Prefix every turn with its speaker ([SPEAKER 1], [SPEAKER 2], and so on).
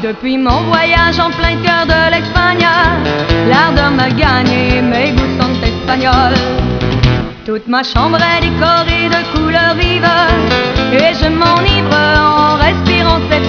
[SPEAKER 1] Depuis mon voyage en plein cœur de l'Espagne, l'ardeur m'a gagné, mes goûts sont espagnols. Toute ma chambre est décorée de couleurs vives et je m'enivre en respirant cette